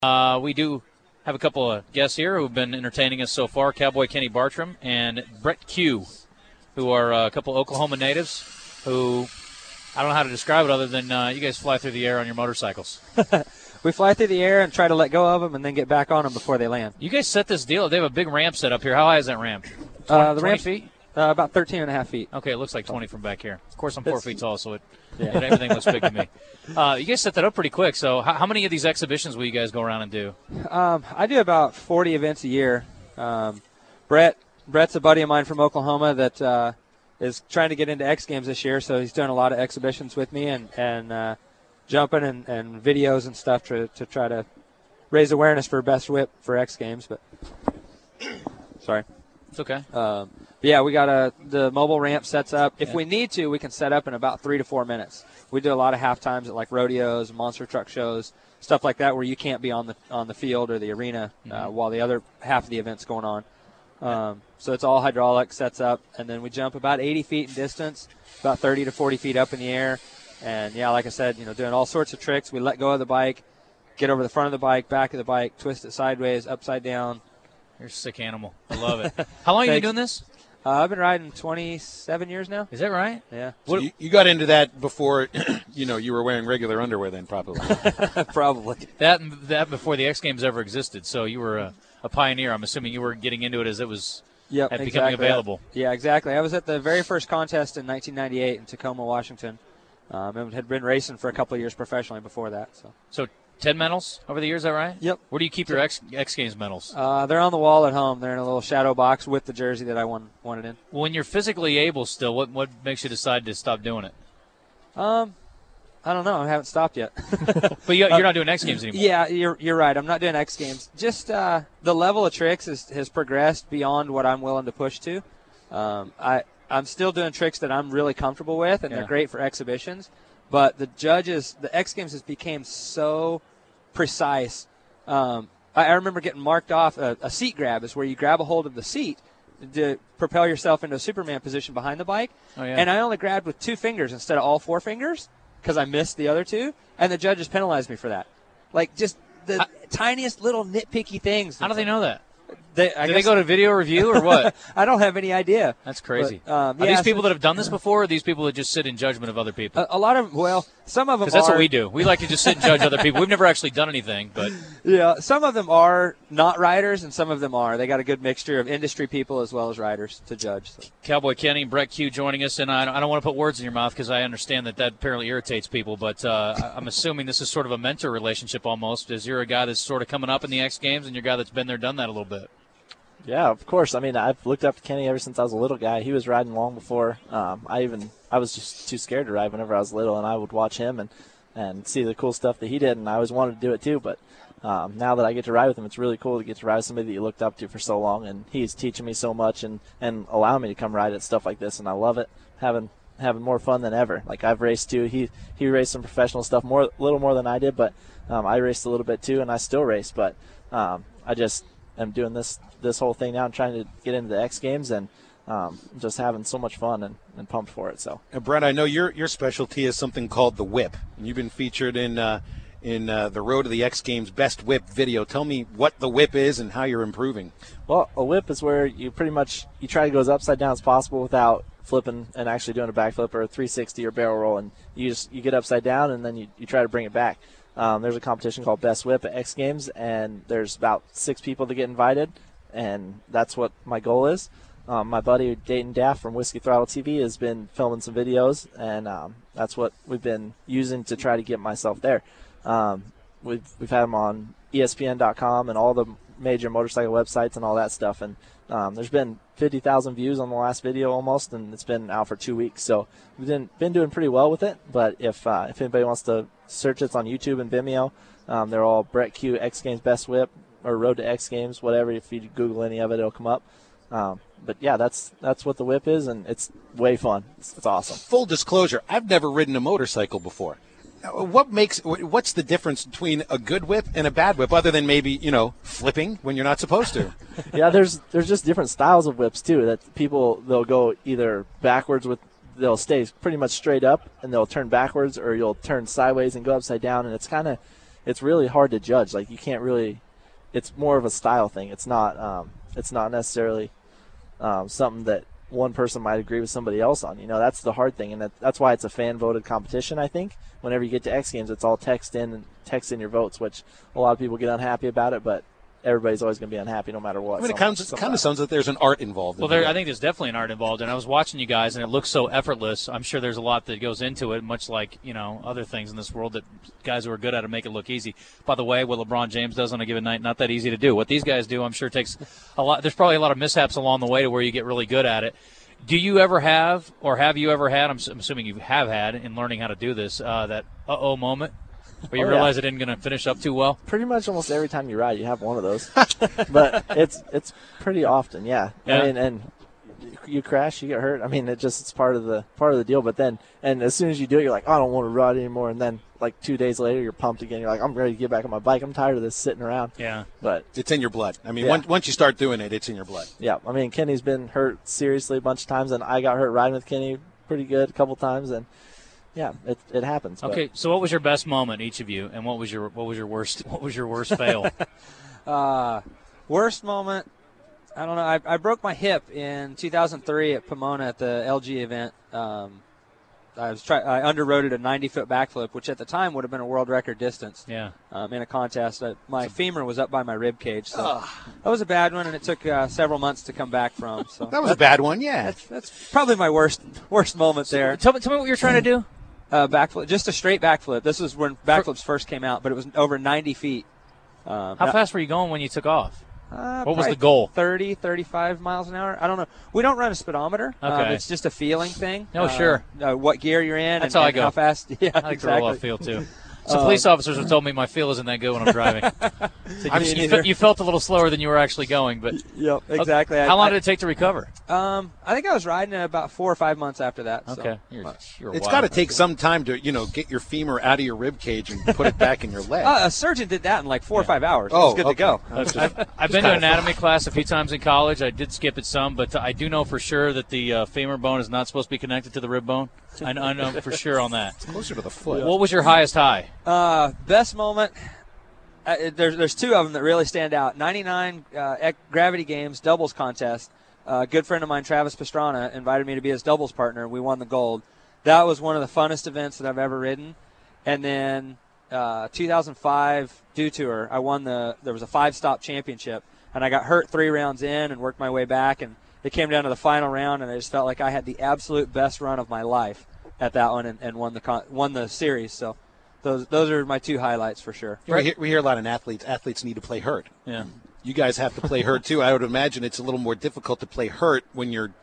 We do have a couple of guests here who have been entertaining us so far, Cowboy Kenny Bartram and Brett Q, who are a couple Oklahoma natives who, I don't know how to describe it other than you guys fly through the air on your motorcycles. We fly through the air and try to let go of them and then get back on them before they land. You guys set this deal. They have a big ramp set up here. How high is that ramp? 20 feet? About 13 and a half feet. Okay, it looks like 20 from back here. Of course, I'm 4 feet tall, so everything looks big to me. You guys set that up pretty quick. So how many of these exhibitions will you guys go around and do? I do about 40 events a year. Brett's a buddy of mine from Oklahoma that is trying to get into X Games this year, so he's doing a lot of exhibitions with me and jumping and videos and stuff to try to raise awareness for Best Whip for X Games. But sorry. It's okay. Yeah, we got the mobile ramp sets up. If we need to, we can set up in about 3 to 4 minutes. We do a lot of half times at like rodeos, monster truck shows, stuff like that, where you can't be on the field or the arena while the other half of the event's going on. So it's all hydraulic, sets up, and then we jump about 80 feet in distance, about 30 to 40 feet up in the air. And, yeah, like I said, doing all sorts of tricks. We let go of the bike, get over the front of the bike, back of the bike, twist it sideways, upside down. You're a sick animal. I love it. How long have you been doing this? I've been riding 27 years now. Is that right? Yeah. So you got into that before, you were wearing regular underwear then, probably. Probably. That before the X Games ever existed. So you were a pioneer. I'm assuming you were getting into it as it was becoming available. Yeah, exactly. I was at the very first contest in 1998 in Tacoma, Washington. And had been racing for a couple of years professionally before that. So 10 medals over the years, is that right? Yep. Where do you keep your X Games medals? They're on the wall at home. They're in a little shadow box with the jersey that I won it in. When you're physically able still, what makes you decide to stop doing it? I don't know. I haven't stopped yet. But you're not doing X Games anymore. Yeah, you're right. I'm not doing X Games. Just the level of tricks has progressed beyond what I'm willing to push to. I'm still doing tricks that I'm really comfortable with, and they're great for exhibitions. But the X Games has become so precise. I remember getting marked off. A seat grab is where you grab a hold of the seat to propel yourself into a Superman position behind the bike. Oh, yeah. And I only grabbed with 2 fingers instead of all 4 fingers because I missed the other 2. And the judges penalized me for that. Like, just the tiniest little nitpicky things. How do they know that? Did they go to video review or what? I don't have any idea. That's crazy. But, are these people that have done this before, or are these people that just sit in judgment of other people? A lot of, some of them are. Because that's what we do. We like to just sit and judge other people. We've never actually done anything, but. Yeah, some of them are not riders, and some of them are. They got a good mixture of industry people as well as riders to judge. So. Cowboy Kenny and Brett Q joining us, and I don't want to put words in your mouth because I understand that apparently irritates people, but I'm assuming this is sort of a mentor relationship almost, as you're a guy that's sort of coming up in the X Games, and you're a guy that's been there, done that a little bit. Yeah, of course. I mean, I've looked up to Kenny ever since I was a little guy. He was riding long before I was just too scared to ride whenever I was little, and I would watch him and see the cool stuff that he did, and I always wanted to do it too. But now that I get to ride with him, it's really cool to get to ride with somebody that you looked up to for so long, and he's teaching me so much and allowing me to come ride at stuff like this, and I love it. Having more fun than ever. Like, I've raced too. He raced some professional stuff a little more than I did, but I raced a little bit too, and I still race. But I just am doing this whole thing now and trying to get into the X Games and just having so much fun and pumped for it. So, Brent, I know your specialty is something called the whip. You've been featured in the Road to the X Games Best Whip video. Tell me what the whip is and how you're improving. Well, a whip is where you pretty much you try to go as upside down as possible without flipping and actually doing a backflip or a 360 or barrel roll, and you get upside down and then you try to bring it back. There's a competition called Best Whip at X Games, and there's about 6 people that get invited, and that's what my goal is. My buddy Dayton Daff from Whiskey Throttle TV has been filming some videos, and that's what we've been using to try to get myself there. We've had him on ESPN.com and all the major motorcycle websites and all that stuff, and there's been 50,000 views on the last video almost, and it's been out for 2 weeks. So we've been doing pretty well with it. But if anybody wants to search, it's on YouTube and Vimeo. They're all Brett Q X Games Best Whip or Road to X Games, whatever. If you Google any of it, it'll come up. But yeah, that's what the whip is, and it's way fun. It's awesome. Full disclosure, I've never ridden a motorcycle before. What's the difference between a good whip and a bad whip, other than maybe, flipping when you're not supposed to? Yeah, there's just different styles of whips too. That they'll go either backwards they'll stay pretty much straight up and they'll turn backwards, or you'll turn sideways and go upside down, and it's kind of it's really hard to judge. Like, you can't really – it's more of a style thing. It's not necessarily something that one person might agree with somebody else on. That's the hard thing, and that's why it's a fan-voted competition, I think. Whenever you get to X Games, it's all text in your votes, which a lot of people get unhappy about it, but everybody's always going to be unhappy no matter what. I mean, it kind of sounds like there's an art involved. Well, I think there's definitely an art involved, and I was watching you guys, and it looks so effortless. I'm sure there's a lot that goes into it, much like other things in this world that guys who are good at it make it look easy. By the way, what LeBron James does on a given night, not that easy to do. What these guys do, I'm sure takes a lot. There's probably a lot of mishaps along the way to where you get really good at it. Do you ever have, or have you ever had, I'm assuming you have had in learning how to do this, that uh-oh moment where you realize it isn't going to finish up too well? Pretty much almost every time you ride, you have one of those. But it's pretty often, yeah. I mean, and you crash, you get hurt. I mean, it's part of the deal. But then, and as soon as you do it, you're like, oh, I don't want to ride anymore. And then, like 2 days later, you're pumped again. You're like, I'm ready to get back on my bike. I'm tired of this sitting around. Yeah. But it's in your blood. I mean, once you start doing it, it's in your blood. Yeah. I mean, Kenny's been hurt seriously a bunch of times, and I got hurt riding with Kenny pretty good a couple times, and yeah, it happens. Okay, so what was your best moment, each of you, and what was your worst fail? Worst moment, I don't know. I broke my hip in 2003 at Pomona at the LG event. I underroaded a 90-foot backflip, which at the time would have been a world record distance. Yeah. In a contest, my femur was up by my rib cage, so that was a bad one, and it took several months to come back from. So that was a bad one, yeah. That's probably my worst moment there. Tell me what you're trying to do. Backflip, just a straight backflip. This was when backflips first came out, but it was over 90 feet. How fast were you going when you took off? What was the goal? 30, 35 miles an hour. I don't know. We don't run a speedometer. Okay. It's just a feeling thing. Oh, sure. What gear you're in. That's how I go. How fast. Yeah, I like to roll off feel, too. So police officers have told me my feel isn't that good when I'm driving. You felt a little slower than you were actually going, but yep, exactly. How long did it take to recover? I think I was riding it about 4 or 5 months after that. Okay, so. It's got to take some time to get your femur out of your rib cage and put it back in your leg. A surgeon did that in like 4 or 5 hours. It was good to go. I've been to anatomy class a few times in college. I did skip it some, but I do know for sure that the femur bone is not supposed to be connected to the rib bone. I know for sure on that. It's closer to the foot. What was your highest high? Best moment, there's 2 of them that really stand out. 99 Gravity Games doubles contest. A good friend of mine, Travis Pastrana, invited me to be his doubles partner. We won the gold. That was one of the funnest events that I've ever ridden. And then 2005 Dew Tour, I won there was a 5-stop championship, and I got hurt 3 rounds in and worked my way back, and it came down to the final round, and I just felt like I had the absolute best run of my life at that one and won the series. So those are my 2 highlights for sure. We hear a lot of athletes. Athletes need to play hurt. Yeah. You guys have to play hurt too. I would imagine it's a little more difficult to play hurt when you're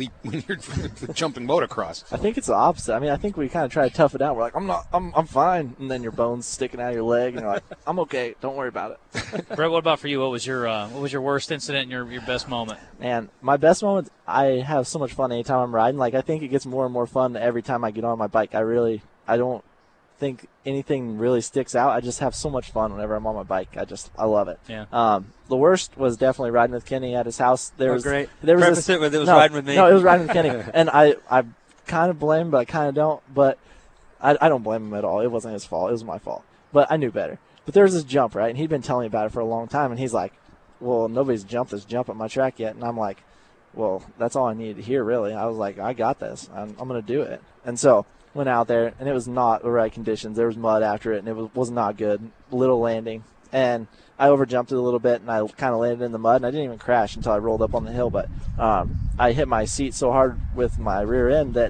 jumping motocross. I think it's the opposite. I mean, I think we kind of try to tough it out. We're like, I'm fine, and then your bone's sticking out of your leg, and you're like, I'm okay. Don't worry about it. Brett, what about for you? What was your worst incident and your best moment? Man, my best moment. I have so much fun anytime I'm riding. Like, I think it gets more and more fun every time I get on my bike. I don't think anything really sticks out. I just have so much fun whenever I'm on my bike. I love it. Yeah. The worst was definitely riding with Kenny at his house. Great. There was it was riding with me. No, it was riding with Kenny, and I kind of blame him, but I kind of don't. But I don't blame him at all. It wasn't his fault. It was my fault. But I knew better. But there was this jump, right? And he'd been telling me about it for a long time, and he's like, "Well, nobody's jumped this jump at my track yet." And I'm like, "Well, that's all I needed to hear, really." I was like, "I got this. I'm going to do it." And so went out there, and it was not the right conditions. There was mud after it, and it was not good. Little landing. And I overjumped it a little bit, and I kind of landed in the mud, and I didn't even crash until I rolled up on the hill. But I hit my seat so hard with my rear end that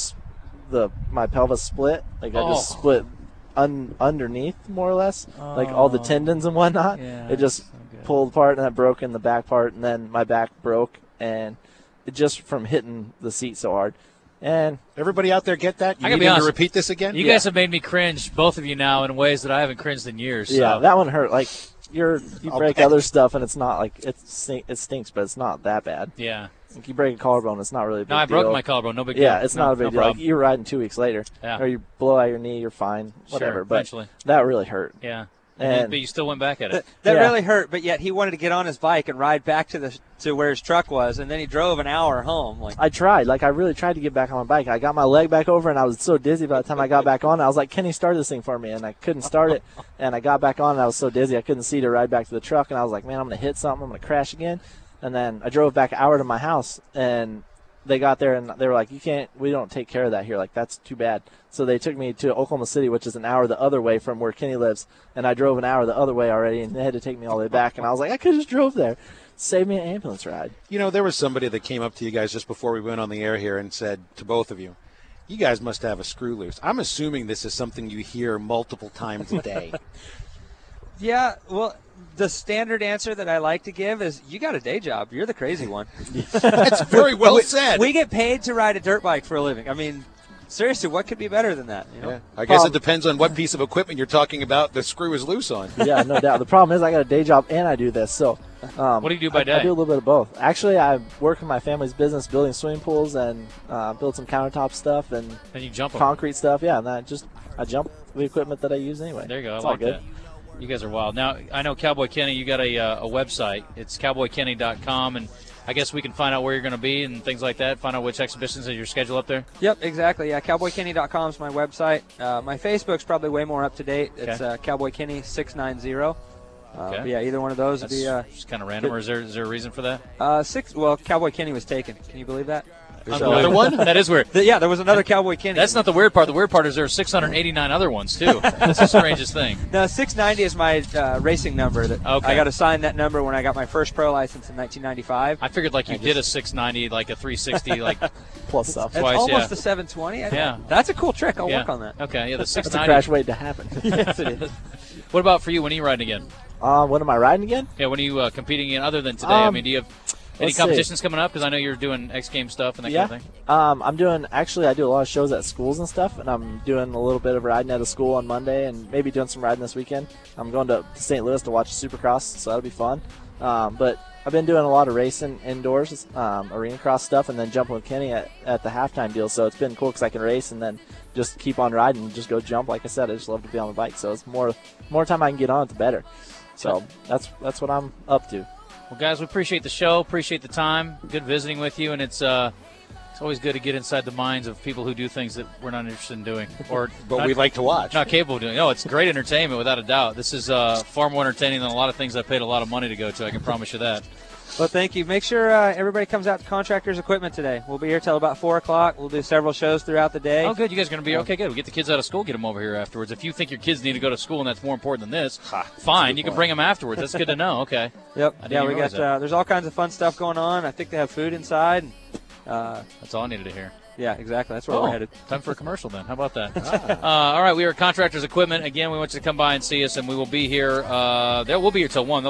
my pelvis split. Like, I just split underneath, more or less, like all the tendons and whatnot. Yeah, it just pulled apart, and that broke in the back part, and then my back broke, and it just from hitting the seat so hard. And everybody out there get that? You I gotta need be honest, to repeat this again? You guys have made me cringe, both of you now, in ways that I haven't cringed in years. So. Yeah, that one hurt. Like, you break other stuff, and it's not like it stinks, but it's not that bad. Yeah. Like, you break a collarbone, it's not really a big deal. No, I broke my collarbone. No big deal. Yeah, it's not a big deal. Problem. Like, you're riding 2 weeks later, yeah. or you blow out your knee, you're fine, whatever. Sure, but eventually. that really hurt. Yeah. And but you still went back at it. That Yeah. really hurt, but yet he wanted to get on his bike and ride back to where his truck was, and then he drove an hour home. Like, I tried. Like, I really tried to get back on my bike. I got my leg back over, and I was so dizzy by the time I got back on. I was like, Kenny, start this thing for me. And I couldn't start it. And I got back on, and I was so dizzy I couldn't see to ride back to the truck. And I was like, man, I'm going to hit something. I'm going to crash again. And then I drove back an hour to my house, and they got there, and they were like, we don't take care of that here. Like, that's too bad. So they took me to Oklahoma City, which is an hour the other way from where Kenny lives. And I drove an hour the other way already, and they had to take me all the way back. And I was like, I could have just drove there. Save me an ambulance ride. You know, there was somebody that came up to you guys just before we went on the air here and said to both of you, you guys must have a screw loose. I'm assuming this is something you hear multiple times a day. yeah, well, the standard answer that I like to give is, you got a day job. You're the crazy one. That's very well said. We get paid to ride a dirt bike for a living. I mean, seriously, what could be better than that? You know? Yeah. I guess it depends on what piece of equipment you're talking about the screw is loose on. Yeah, no doubt. The problem is I got a day job and I do this. So What do you do by day? I do a little bit of both. Actually, I work in my family's business building swimming pools and build some countertop stuff and And you jump 'em. concrete stuff. Yeah, and I jump the equipment that I use anyway. There you go. It's I all like good. that. You guys are wild. Now, I know Cowboy Kenny, you got a website. It's cowboykenny.com, and I guess we can find out where you're going to be and things like that, find out which exhibitions is your schedule up there. Yep, exactly. Yeah, cowboykenny.com is my website. My Facebook's probably way more up to date. It's Cowboy Kenny 690. But yeah, either one of those would That's be just kind of random, or is there a reason for that? Well, Cowboy Kenny was taken. Can you believe that? Another one? That is weird. Yeah, there was another Cowboy Kenny. That's not the weird part. The weird part is there are 689 other ones, too. That's the strangest thing. No, 690 is my racing number. That Okay. I got assigned that number when I got my first pro license in 1995. I figured like you did a 690, like a 360, like Plus stuff. That's twice, almost yeah. the 720. Yeah. That's a cool trick. I'll yeah. work on that. Okay, yeah, the That's a 690. crash waiting to happen. Yes, it is. What about for you? When are you riding again? When am I riding again? Yeah, when are you competing again other than today? I mean, do you have any let's see. competitions coming up? Because I know you're doing X Games stuff and that Yeah. kind of thing. I'm doing, actually, I do a lot of shows at schools and stuff, and I'm doing a little bit of riding at a school on Monday and maybe doing some riding this weekend. I'm going to St. Louis to watch Supercross, so that'll be fun. But I've been doing a lot of racing indoors, arena cross stuff, and then jumping with Kenny at the halftime deal, so it's been cool because I can race and then just keep on riding and just go jump. Like I said, I just love to be on the bike, so it's more time I can get on it, the better. So that's what I'm up to. Well, guys, we appreciate the show, appreciate the time. Good visiting with you, and it's always good to get inside the minds of people who do things that we're not interested in doing, or But we like to watch. not capable of doing. No, it's great entertainment without a doubt. This is far more entertaining than a lot of things I paid a lot of money to go to. I can promise you that. Well, thank you. Make sure everybody comes out to Contractors Equipment today. We'll be here till about 4 o'clock. We'll do several shows throughout the day. Oh, good. You guys are going to be okay. Good. We'll get the kids out of school, get them over here afterwards. If you think your kids need to go to school and that's more important than this, fine. You can bring them afterwards. That's good to know. Okay. Yep. I didn't Yeah, even we realize got. There's all kinds of fun stuff going on. I think they have food inside. That's all I needed to hear. Yeah, exactly. That's where we're headed. Time for a commercial then. How about that? All right. We are Contractors Equipment. Again, we want you to come by and see us, and we will be here. We'll be here till 1.